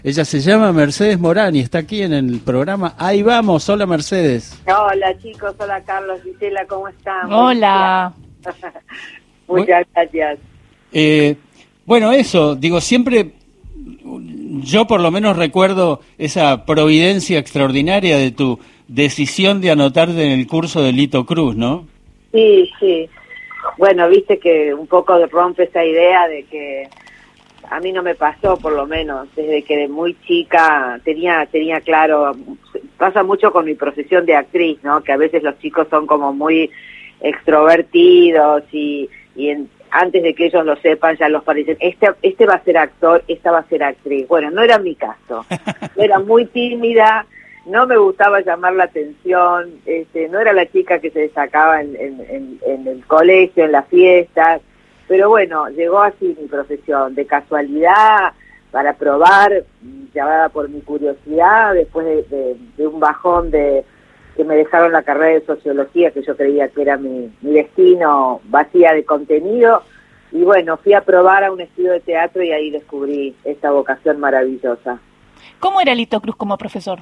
Ella se llama Mercedes Morán y está aquí en el programa Ahí Vamos. Hola, Mercedes. Hola, chicos. Hola, Carlos. Gisela, ¿cómo están? Hola. Muchas gracias. Bueno, eso, digo, siempre yo por lo menos recuerdo esa providencia extraordinaria de tu decisión de anotarte en el curso de Lito Cruz, ¿no? Sí, sí. Bueno, viste que un poco rompe esa idea de que a mí no me pasó, por lo menos, desde que de muy chica tenía claro, pasa mucho con mi profesión de actriz, ¿no? Que a veces los chicos son como muy extrovertidos y antes de que ellos lo sepan ya los parecen, este va a ser actor, esta va a ser actriz. Bueno, no era mi caso. Era muy tímida, no me gustaba llamar la atención, no era la chica que se destacaba en el colegio, en las fiestas. Pero bueno, llegó así mi profesión, de casualidad, para probar, llevada por mi curiosidad, después de un bajón que me dejaron la carrera de sociología, que yo creía que era mi destino, vacía de contenido, y bueno, fui a probar a un estudio de teatro y ahí descubrí esta vocación maravillosa. ¿Cómo era Lito Cruz como profesor?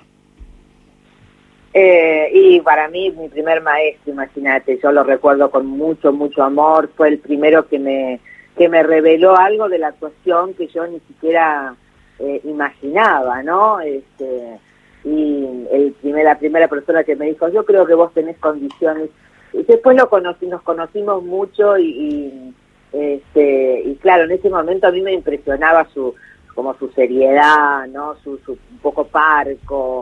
Y para mí, mi primer maestro, imagínate, yo lo recuerdo con mucho, mucho amor, fue el primero que me reveló algo de la actuación que yo ni siquiera imaginaba, ¿no? Y la primera persona que me dijo, yo creo que vos tenés condiciones. Y después nos conocimos mucho y claro, en ese momento a mí me impresionaba su seriedad, ¿no? Su un poco parco,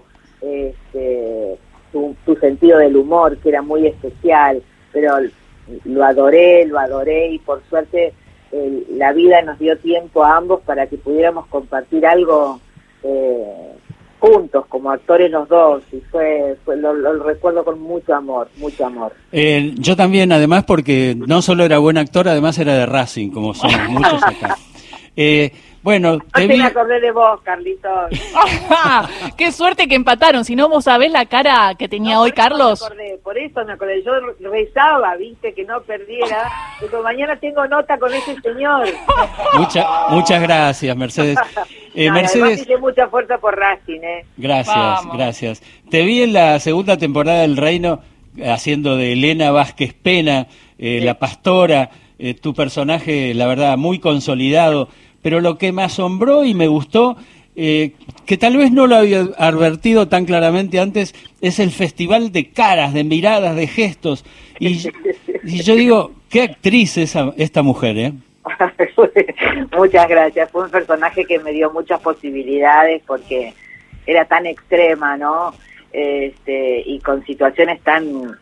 su sentido del humor, que era muy especial, pero lo adoré y por suerte la vida nos dio tiempo a ambos para que pudiéramos compartir algo juntos, como actores los dos, y lo recuerdo con mucho amor, mucho amor. Yo también, además, porque no solo era buen actor, además era de Racing, como somos muchos acá. Bueno, me acordé de vos, Carlitos. ¡Qué suerte que empataron! Si no, vos sabés la cara que tenía hoy Carlos. Por eso me acordé. Yo rezaba, viste, que no perdiera. Pero mañana tengo nota con ese señor. Muchas gracias, Mercedes. Mercedes, hice mucha fuerza por Racing, Gracias. Te vi en la segunda temporada del Reino haciendo de Elena Vázquez Pena, la pastora, tu personaje, la verdad, muy consolidado. Pero lo que me asombró y me gustó, que tal vez no lo había advertido tan claramente antes, es el festival de caras, de miradas, de gestos. Y yo digo, qué actriz esta mujer, ¿eh? Muchas gracias. Fue un personaje que me dio muchas posibilidades porque era tan extrema, ¿no? Y con situaciones tan...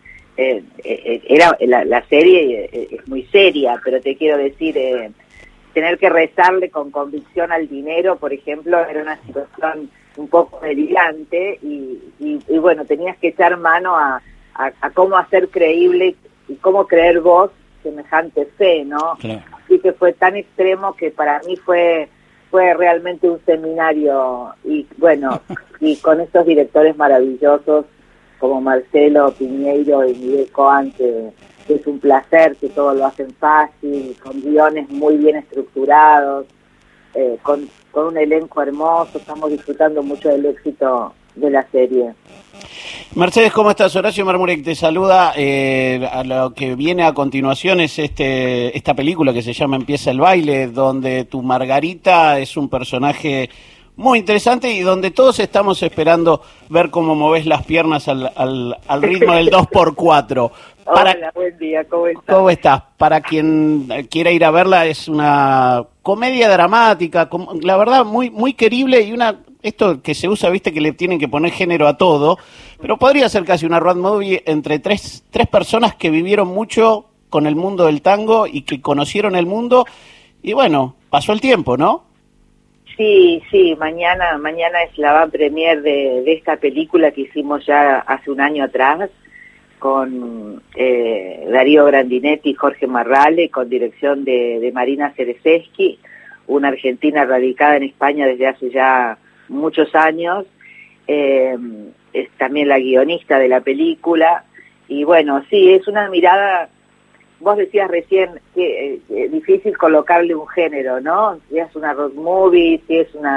la serie es muy seria, pero te quiero decir... tener que rezarle con convicción al dinero, por ejemplo, era una situación un poco delirante y bueno, tenías que echar mano a cómo hacer creíble y cómo creer vos semejante fe, ¿no? Claro. Así que fue tan extremo que para mí fue realmente un seminario y bueno, y con estos directores maravillosos como Marcelo Piñeiro y Miguel Coan, que es un placer, que todo lo hacen fácil, con guiones muy bien estructurados, con un elenco hermoso. Estamos disfrutando mucho del éxito de la serie. Mercedes, ¿cómo estás? Horacio Marmurek te saluda. A lo que viene a continuación es esta película que se llama Empieza el baile, donde tu Margarita es un personaje muy interesante y donde todos estamos esperando ver cómo movés las piernas al ritmo del 2x4. Hola, buen día, ¿cómo estás? ¿Cómo estás? Para quien quiera ir a verla, es una comedia dramática, la verdad muy muy querible y esto que se usa, viste, que le tienen que poner género a todo, pero podría ser casi una road movie entre tres personas que vivieron mucho con el mundo del tango y que conocieron el mundo y bueno, pasó el tiempo, ¿no? Sí, mañana es la van premier de esta película que hicimos ya hace un año atrás con Darío Grandinetti y Jorge Marrale, con dirección de Marina Cerezeski, una argentina radicada en España desde hace ya muchos años, es también la guionista de la película, y bueno, sí, es una mirada, vos decías recién que difícil colocarle un género, ¿no? Si es una road movie, si es una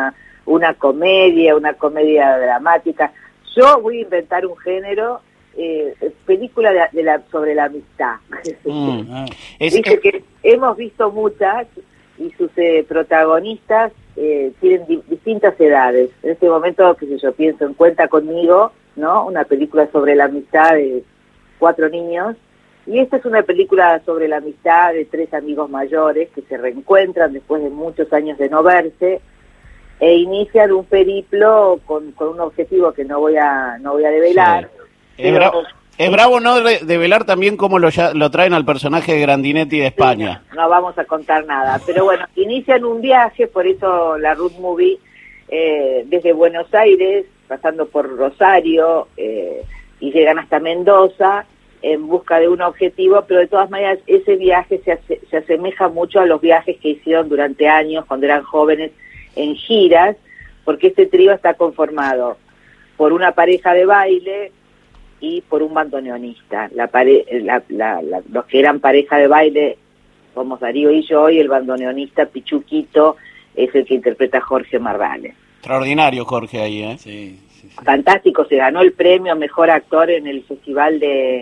una comedia dramática. Yo voy a inventar un género, película sobre la amistad. Dice que hemos visto muchas y sus protagonistas tienen distintas edades. En este momento, qué sé yo, pienso en Cuenta conmigo, ¿no? Una película sobre la amistad de 4 niños. Y esta es una película sobre la amistad de 3 amigos mayores que se reencuentran después de muchos años de no verse e inician un periplo con un objetivo que no voy a develar. Sí. Es bravo no develar también cómo lo traen al personaje de Grandinetti de España. Sí, no vamos a contar nada, pero bueno, inician un viaje, por eso la Road Movie, desde Buenos Aires, pasando por Rosario, y llegan hasta Mendoza, en busca de un objetivo, pero de todas maneras ese viaje se asemeja mucho a los viajes que hicieron durante años cuando eran jóvenes en giras, porque este trío está conformado por una pareja de baile y por un bandoneonista. Los que eran pareja de baile somos Darío y yo, y el bandoneonista Pichuquito es el que interpreta a Jorge Marrales. Extraordinario Jorge ahí, ¿eh? Sí, sí, sí. Fantástico, se ganó el premio a Mejor Actor en el Festival de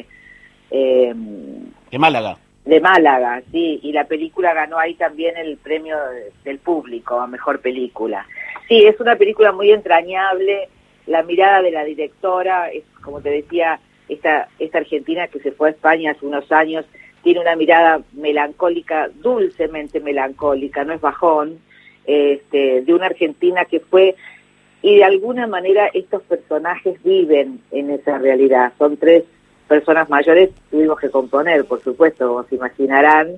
Málaga. De Málaga, sí, y la película ganó ahí también el premio del público a Mejor Película. Sí, es una película muy entrañable, la mirada de la directora, es como te decía, esta argentina que se fue a España hace unos años, tiene una mirada melancólica, dulcemente melancólica, no es bajón, de una Argentina que fue, y de alguna manera estos personajes viven en esa realidad, son 3 personas mayores, tuvimos que componer, por supuesto, como se imaginarán,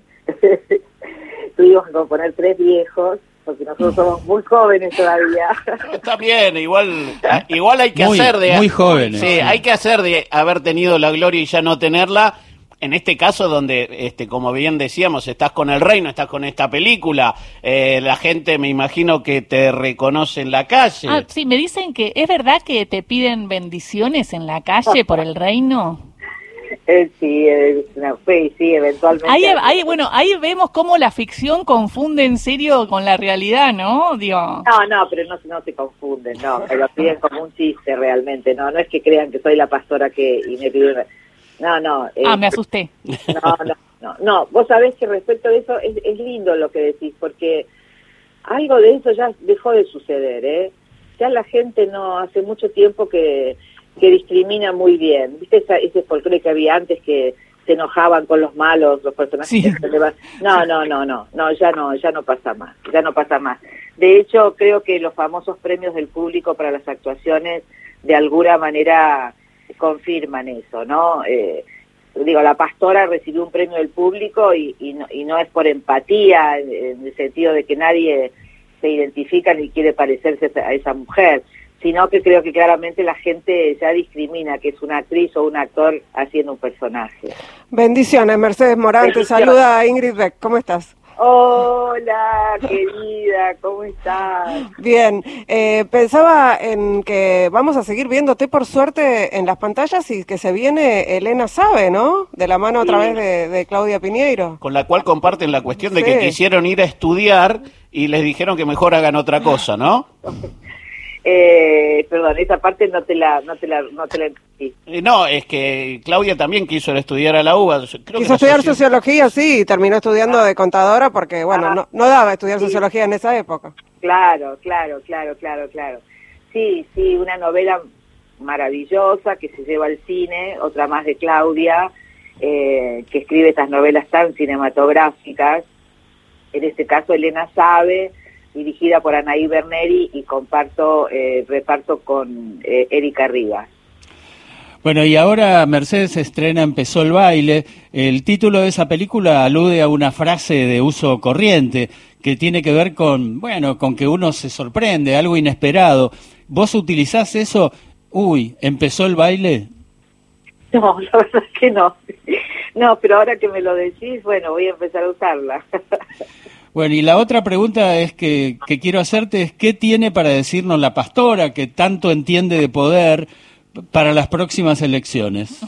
tuvimos que componer 3 viejos, porque nosotros somos muy jóvenes todavía. Está bien, igual hay que hacer de... Muy jóvenes. Sí, hay que hacer de haber tenido la gloria y ya no tenerla, en este caso donde, como bien decíamos, estás con El Reino, estás con esta película, la gente me imagino que te reconoce en la calle. Ah, sí, me dicen que es verdad que te piden bendiciones en la calle por El Reino. Sí, eventualmente. Ahí vemos cómo la ficción confunde en serio con la realidad, ¿no? Digo. No, pero no se confunden, no, me lo piden como un chiste realmente, no es que crean que soy la pastora y me piden... No. Me asusté. No, vos sabés que respecto de eso es lindo lo que decís, porque algo de eso ya dejó de suceder, ¿eh? Ya la gente no hace mucho tiempo que discrimina muy bien. ¿Viste ese folclore que había antes que se enojaban con los malos, los personajes? Sí. No, ya no pasa más. De hecho, creo que los famosos premios del público para las actuaciones de alguna manera confirman eso, ¿no? La pastora recibió un premio del público y no es por empatía, en el sentido de que nadie se identifica ni quiere parecerse a esa mujer, sino que creo que claramente la gente ya discrimina que es una actriz o un actor haciendo un personaje. Bendiciones, Mercedes Morán, te saluda Ingrid Beck, ¿cómo estás? Hola, querida, ¿cómo estás? Bien, pensaba en que vamos a seguir viéndote por suerte en las pantallas y que se viene Elena Sabe, ¿no? De la mano a través de Claudia Piñeiro. Con la cual comparten la cuestión de que quisieron ir a estudiar y les dijeron que mejor hagan otra cosa, ¿no? Perdón, esa parte no te la entendí. No, es que Claudia también quiso estudiar a la UBA. Quiso estudiar sociología, sí, y terminó estudiando de contadora porque, bueno, no daba estudiar sociología en esa época. Claro. Sí, una novela maravillosa que se lleva al cine, otra más de Claudia, que escribe estas novelas tan cinematográficas. En este caso, Elena Sabe, dirigida por Anaí Berneri, y reparto con Erika Rivas. Bueno, y ahora Mercedes estrena Empezó el baile. El título de esa película alude a una frase de uso corriente que tiene que ver con que uno se sorprende, algo inesperado. ¿Vos utilizás eso? ¿empezó el baile? No, la verdad es que no. No, pero ahora que me lo decís, voy a empezar a usarla. Bueno, y la otra pregunta que quiero hacerte es, ¿qué tiene para decirnos la pastora, que tanto entiende de poder, para las próximas elecciones?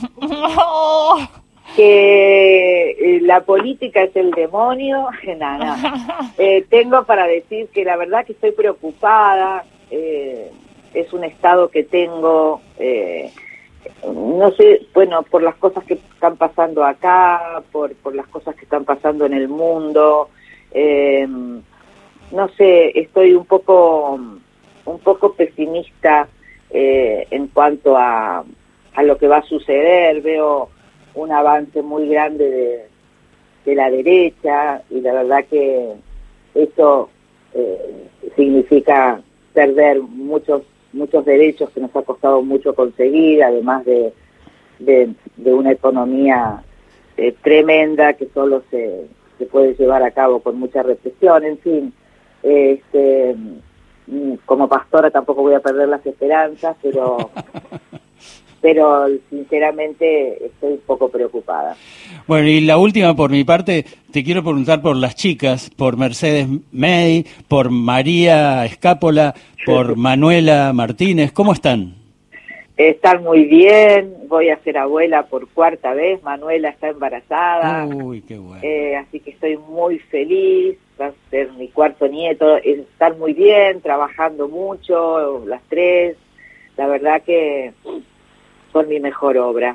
Que la política es el demonio. Tengo para decir que la verdad que estoy preocupada, es un estado que tengo, no sé, bueno, por las cosas que están pasando acá, por las cosas que están pasando en el mundo, no sé, estoy un poco pesimista en cuanto a lo que va a suceder. Veo un avance muy grande de la derecha, y la verdad que eso significa perder muchos derechos que nos ha costado mucho conseguir, además de una economía tremenda que solo se puede llevar a cabo con mucha represión. En fin, como pastora tampoco voy a perder las esperanzas, pero sinceramente estoy un poco preocupada. Bueno, y la última por mi parte, te quiero preguntar por las chicas, por Mercedes May, por María Escápola, por Manuela Martínez, ¿cómo están? Están muy bien, voy a ser abuela por 4ª vez, Manuela está embarazada. Uy, qué bueno. Así que estoy muy feliz, va a ser mi 4º nieto, están muy bien, trabajando mucho, las 3, la verdad que son mi mejor obra.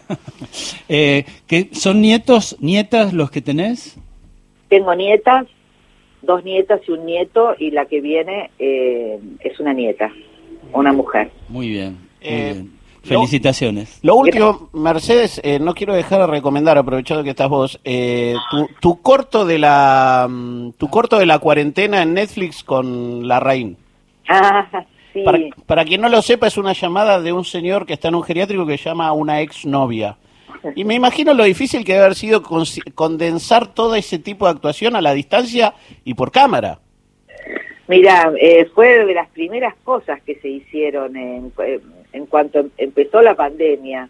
¿Que son nietas los que tenés? Tengo nietas, 2 nietas y un nieto, y la que viene es una nieta, una mujer. Muy bien, muy bien. Felicitaciones. Lo último, Mercedes, no quiero dejar de recomendar, aprovechando que estás vos, tu corto de la cuarentena en Netflix con Larraín. Ah, sí. Para quien no lo sepa, es una llamada de un señor que está en un geriátrico que llama a una exnovia. Y me imagino lo difícil que debe haber sido condensar todo ese tipo de actuación a la distancia y por cámara. Mira, fue de las primeras cosas que se hicieron en cuanto empezó la pandemia.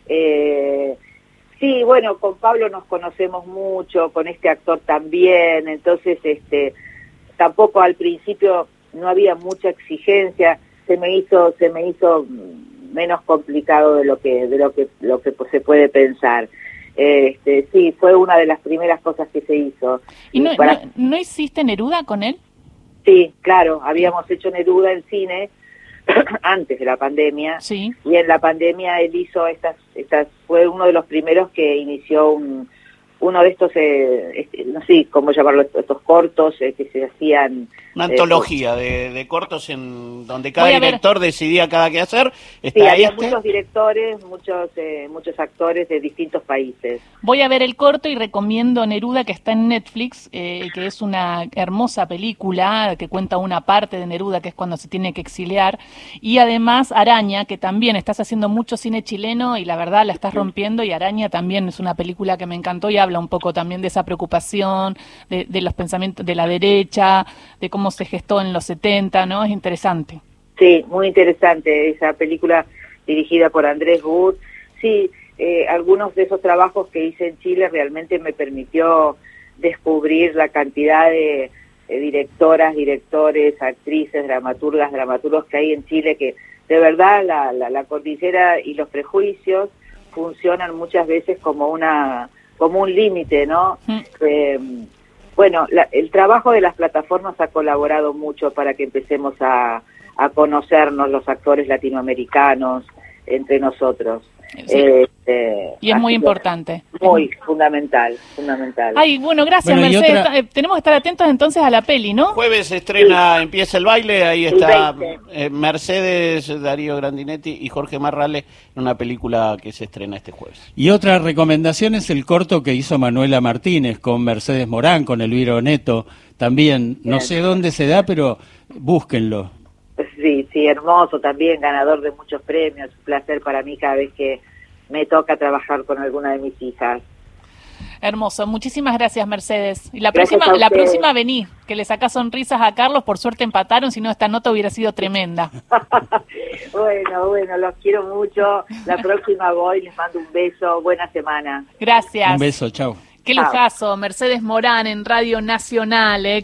Sí, bueno, con Pablo nos conocemos mucho, con este actor también, entonces tampoco al principio no había mucha exigencia, se me hizo menos complicado de lo que se puede pensar. Sí, fue una de las primeras cosas que se hizo. ¿Y no hiciste Neruda con él? Sí, claro, habíamos hecho Neruda en cine antes de la pandemia. Sí. Y en la pandemia él hizo fue uno de los primeros que inició uno de estos, no sé cómo llamarlo, estos cortos que se hacían. Una antología de cortos en donde cada director decidía cada qué hacer. Sí, había muchos directores, muchos actores de distintos países. Voy a ver el corto y recomiendo Neruda, que está en Netflix, que es una hermosa película que cuenta una parte de Neruda, que es cuando se tiene que exiliar, y además Araña, que también estás haciendo mucho cine chileno y la verdad la estás rompiendo, y Araña también es una película que me encantó y habla un poco también de esa preocupación, de los pensamientos de la derecha, de cómo se gestó en los 70, ¿no? Es interesante. Sí, muy interesante esa película dirigida por Andrés Wood. Sí, algunos de esos trabajos que hice en Chile realmente me permitió descubrir la cantidad de directoras, directores, actrices, dramaturgos que hay en Chile, que de verdad la cordillera y los prejuicios funcionan muchas veces como un límite, ¿no? Bueno, el trabajo de las plataformas ha colaborado mucho para que empecemos a conocernos los actores latinoamericanos entre nosotros. Sí. Y es muy importante. Muy fundamental. Ay, bueno, gracias, Mercedes. Tenemos que estar atentos entonces a la peli, ¿no? Jueves se estrena Empieza el baile, ahí está Mercedes, Darío Grandinetti y Jorge Marrale en una película que se estrena este jueves. Y otra recomendación es el corto que hizo Manuela Martínez con Mercedes Morán, con Elvira Neto, también, no sé dónde se da, pero búsquenlo. Sí, hermoso también, ganador de muchos premios, un placer para mí cada vez que me toca trabajar con alguna de mis hijas. Hermoso, muchísimas gracias, Mercedes. Y la próxima vení, que le sacás sonrisas a Carlos, por suerte empataron, si no esta nota hubiera sido tremenda. Bueno, los quiero mucho, la próxima voy, les mando un beso, buena semana. Gracias. Un beso, chao. Qué lujazo, Mercedes Morán en Radio Nacional,